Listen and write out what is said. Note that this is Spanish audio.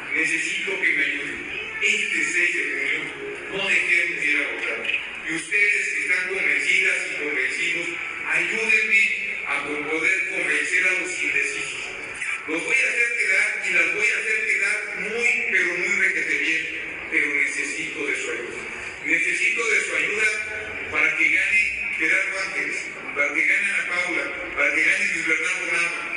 necesito que me ayuden. Este 6 de junio no dejemos de ir a votar. Y ustedes que están convencidas y convencidos, ayúdenme a poder convencer a los indecisos. Los voy a hacer quedar y las voy a hacer quedar muy, pero muy requete bien, pero necesito de su ayuda. Necesito de su ayuda para que gane Gerardo Ángeles, para que gane Ana Paula, para que gane Luis Bernardo Nava,